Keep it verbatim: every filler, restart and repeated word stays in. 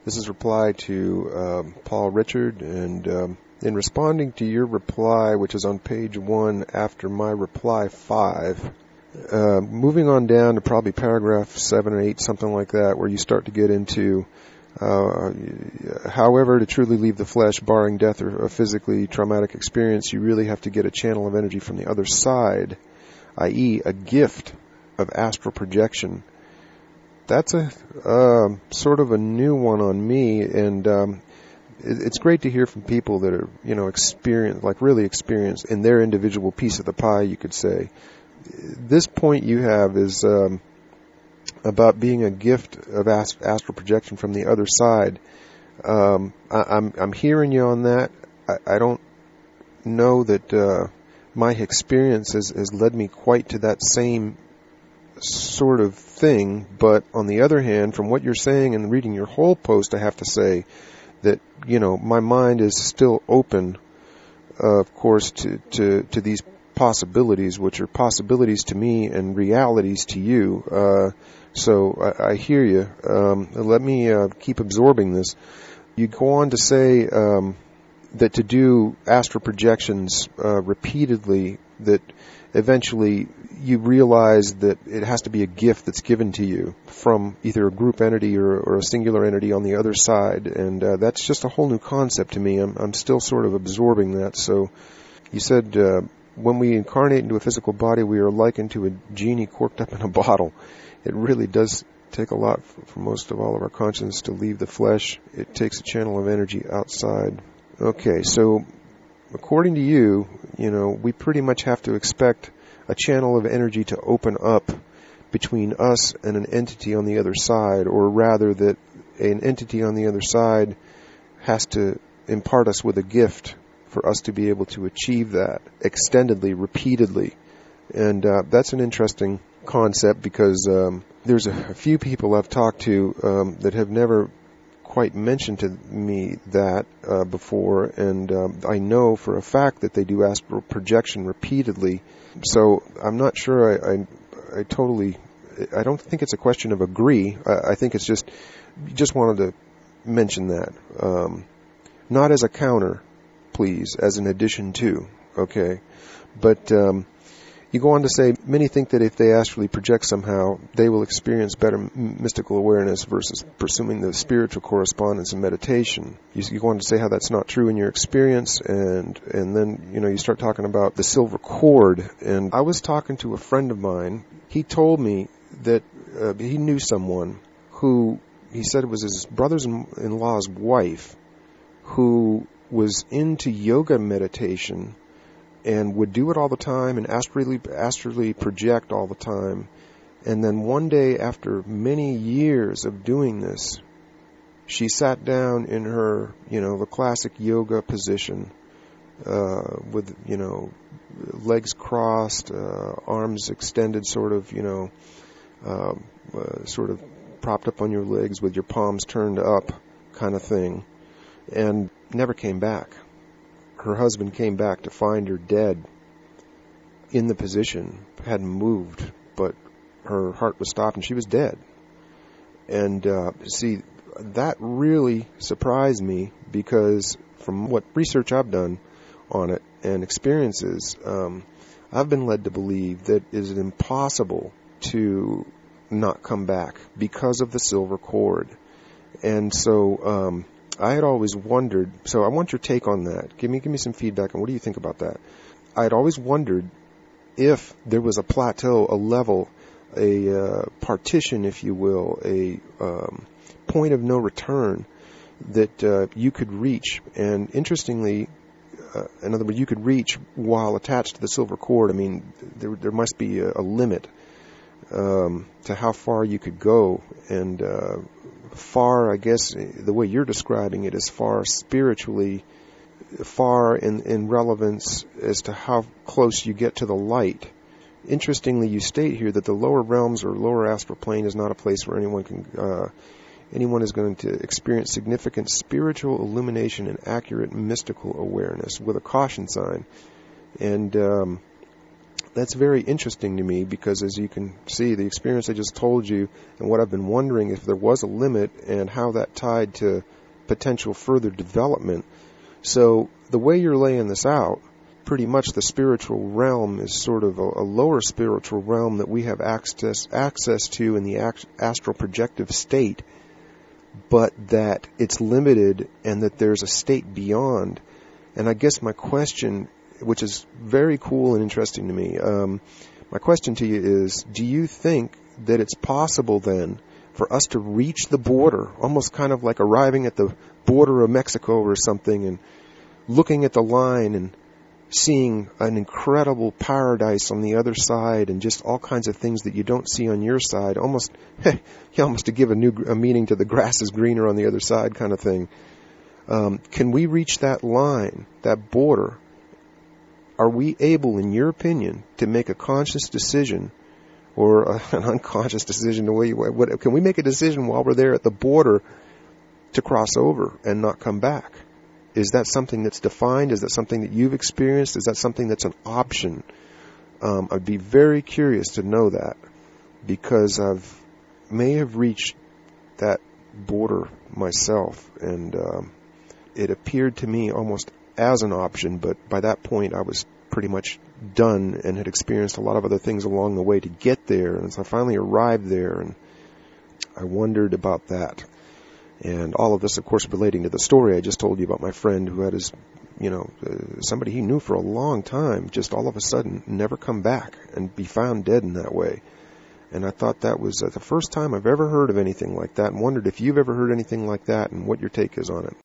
This is a reply to um, Paul Richard, and um, in responding to your reply, which is on page one after my reply five, uh, moving on down to probably paragraph seven or eight, something like that, where you start to get into Uh, however, to truly leave the flesh, barring death or a physically traumatic experience, you really have to get a channel of energy from the other side, that is a gift of astral projection. That's a uh, sort of a new one on me, and um, it, it's great to hear from people that are, you know, experienced, like really experienced in their individual piece of the pie, you could say. This point you have is um, about being a gift of ast- astral projection from the other side. Um, I, I'm, I'm hearing you on that. I, I don't know that uh, my experience has, has led me quite to that same sort of thing, but on the other hand, from what you're saying and reading your whole post, I have to say that, you know, my mind is still open, uh, of course, to, to, to these possibilities, which are possibilities to me and realities to you. Uh, so I, I hear you. Um, let me uh, keep absorbing this. You go on to say um, that to do astral projections uh, repeatedly, that eventually you realize that it has to be a gift that's given to you from either a group entity or, or a singular entity on the other side, and uh, that's just a whole new concept to me. I'm, I'm still sort of absorbing that. So you said uh, when we incarnate into a physical body, we are likened to a genie corked up in a bottle. It really does take a lot for, for most of all of our consciousness to leave the flesh. It takes a channel of energy outside. Okay, so according to you, you know, we pretty much have to expect a channel of energy to open up between us and an entity on the other side, or rather that an entity on the other side has to impart us with a gift for us to be able to achieve that extendedly, repeatedly. And uh, that's an interesting concept because um, there's a, a few people I've talked to um, that have never quite mentioned to me that uh, before, and um, I know for a fact that they do astral projection repeatedly. So I'm not sure I, I, I totally, I don't think it's a question of agree. I, I think it's just, just wanted to mention that. Um, not as a counter, please, as an addition to, okay? But um, you go on to say, many think that if they astrally project somehow, they will experience better mystical awareness versus pursuing the spiritual correspondence and meditation. You, you go on to say how that's not true in your experience, and and then, you know, you start talking about the silver cord. And I was talking to a friend of mine. He told me that uh, he knew someone who, he said it was his brother-in-law's wife, who was into yoga meditation and would do it all the time and astrally, astrally project all the time. And then one day, after many years of doing this, she sat down in her, you know, the classic yoga position, uh, with, you know, legs crossed, uh, arms extended, sort of, you know, uh, uh, sort of propped up on your legs with your palms turned up kind of thing, and never came back. Her husband came back to find her dead in the position, hadn't moved, but her heart was stopped and she was dead. And uh, see, that really surprised me, because from what research I've done on it and experiences, um, I've been led to believe that it is impossible to not come back because of the silver cord. And so um, I had always wondered, so I want your take on that. Give me give me some feedback on what do you think about that. I had always wondered if there was a plateau, a level, a uh, partition, if you will, a um, point of no return that uh, you could reach. And interestingly, uh, in other words, you could reach while attached to the silver cord. I mean, there there must be a, a limit um, to how far you could go. And uh, far, I guess, the way you're describing it is far spiritually, far in, in relevance as to how close you get to the light. Interestingly, you state here that the lower realms or lower astral plane is not a place where anyone can, uh, anyone is going to experience significant spiritual illumination and accurate mystical awareness, with a caution sign. And um, that's very interesting to me because, as you can see, the experience I just told you and what I've been wondering if there was a limit and how that tied to potential further development. So the way you're laying this out, pretty much the spiritual realm is sort of a, a lower spiritual realm that we have access access to in the astral projective state, but that it's limited and that there's a state beyond. And I guess my question, which is very cool and interesting to me, um, my question to you is, do you think that it's possible then for us to reach the border, almost kind of like arriving at the border of Mexico or something and looking at the line and seeing an incredible paradise on the other side and just all kinds of things that you don't see on your side, almost, almost to give a new a meaning to the grass is greener on the other side kind of thing. Um, can we reach that line, that border? Are we able, in your opinion, to make a conscious decision or a, an unconscious decision? The way you, what, can we make a decision while we're there at the border to cross over and not come back? Is that something that's defined? Is that something that you've experienced? Is that something that's an option? Um, I'd be very curious to know that, because I've may have reached that border myself, and um, it appeared to me almost as an option, but by that point I was pretty much done and had experienced a lot of other things along the way to get there, and so I finally arrived there, and I wondered about that. And all of this, of course, relating to the story I just told you about my friend who had his, you know, uh, somebody he knew for a long time, just all of a sudden never come back and be found dead in that way. And I thought that was uh, the first time I've ever heard of anything like that, and wondered if you've ever heard anything like that and what your take is on it.